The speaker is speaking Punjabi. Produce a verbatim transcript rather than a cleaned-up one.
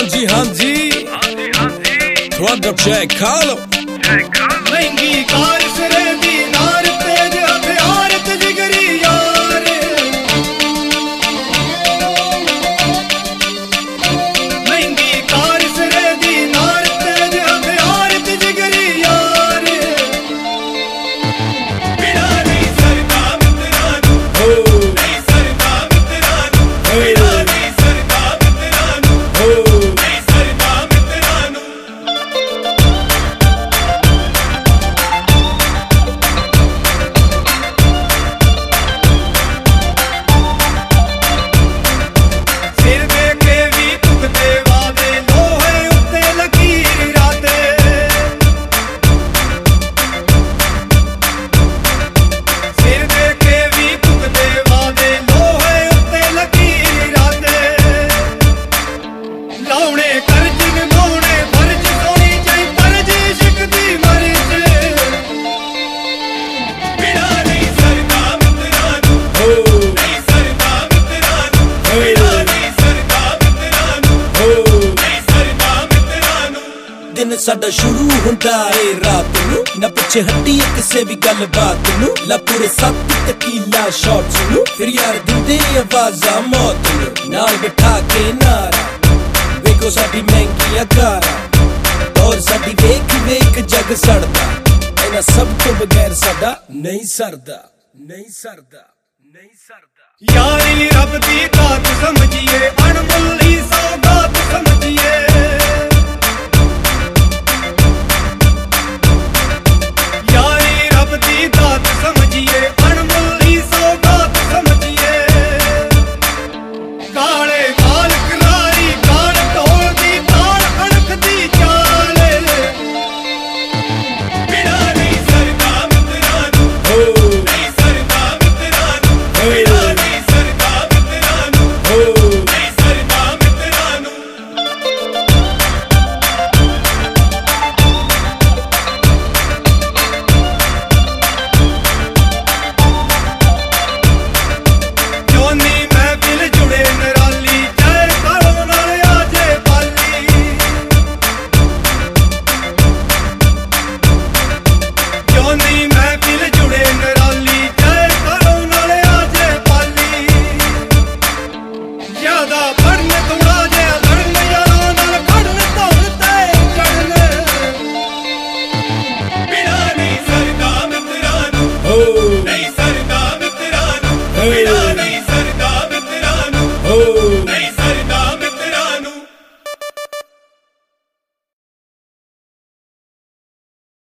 ਹਾਂਜੀ ਹਾਂਜੀ ਤੁਹਾਡਾ ਚੈੱਕ ਖਾ ਲਓ ਮਹਿੰਗੀ ਕਾਰ ਸਿਰੇ ਦੀ ਨਾਰ ਤੇਜ ਹਥਿਆਰ ਤੇ ਜਿਗਰੀ ਯਾਰ ਮਹਿੰਗੀ ਕਾਰ ਸਿਰੇ ਦੀ ਨਾਰ ਤੇਜ ਹਥਿਆਰ ਤੇ ਜਿਗਰੀ ਯਾਰ ਬਿੜਾ ਨਹੀਂ ਸਰਦਾ ਮਿੱਤਰਾਂ ਨੂੰ ਹੋ ਨਹੀਂ ਸਰਦਾ ਮਿੱਤਰਾਂ ਨੂੰ ਬਿੜਾ ਨਹੀਂ ਸਰਦਾ ਮਿੱਤਰਾਂ ਨੂੰ ਹੋ ਨਹੀਂ ਸਰਦਾ ਮਿੱਤਰਾਂ ਨੂੰ ਸਿਰ ਦੇ ਕੇ ਵੀ ਟੁੱਟਦੇ ਵਾਦੇ ਲੋਹੇ ਉੱਤੇ ਲਕੀਰ ਰਾਤੇ ਸਿਰ ਦੇ ਕੇ ਵੀ ਟੁੱਟਦੇ ਵਾਦੇ ਲੋਹੇ ਉੱਤੇ ਲਕੀਰ ਰਾਤੇ ਲਾਉਣੇ ਕਰਜ਼ ਨਿਭਾਉਣੇ ਫਰਜ਼ ਸੋਣੀ ਚਾਹੀ ਫਰਜ਼ ਇਸ਼ਕ ਦੀ ਮਰਜ਼ ਬਿੜਾ ਨਹੀਂ ਸਰਦਾ ਮਿੱਤਰਾਂ ਨੂੰ ਹੋ ਨਹੀਂ ਸਰਦਾ ਮਿੱਤਰਾਂ ਨੂੰ ਬਿੜਾ ਨਹੀਂ ਸਰਦਾ ਮਿੱਤਰਾਂ ਨੂੰ ਹੋ ਨਹੀਂ ਸਰਦਾ ਮਿੱਤਰਾਂ ਨੂੰ ਦਿਨ ਸਾਡਾ ਸ਼ੁਰੂ ਹੁੰਦਾ ਏ ਰਾਤ ਨੂੰ ਨਾ ਪਿੱਛੇ ਹੱਡੀ ਕਿਸੇ ਵੀ ਗੱਲ ਬਾਤ ਨੂੰ ਲਾ ਪੂਰੇ ਸੱਤ ਤਕੀਲਾ ਸ਼ਾਟਸ ਨੂੰ ਫਿਰ ਯਾਰ ਦਿੰਦੇ ਆਵਾਜ਼ਾਂ ਮੌਤ ਨੂੰ ਨਾਲ ਬਿਠਾ ਕੇ ਨਾਰਾ ਵੇਖੋ ਸਾਡੀ ਮਹਿੰਗੀਆਂ ਕਾਰਾਂ ਦੌਰ ਸਾਡੀ ਵੇਖ ਵੇਖ ਜੱਗ ਸੜਦਾ ਇਹਨਾਂ ਸਭ ਤੋਂ ਬਗੈਰ ਸਾਡਾ ਨਹੀਂ ਸਰਦਾ ਨਹੀਂ ਸਰਦਾ ਨਹੀਂ ਸਰਦਾ ਯਾਰੀ ਰੱਬ ਦੀ ਦਾਤ ਸਮਝੀਏ ਅਣਮੁੱਲੀ ਸੌਗਾਤ ਸਮਝੀਏ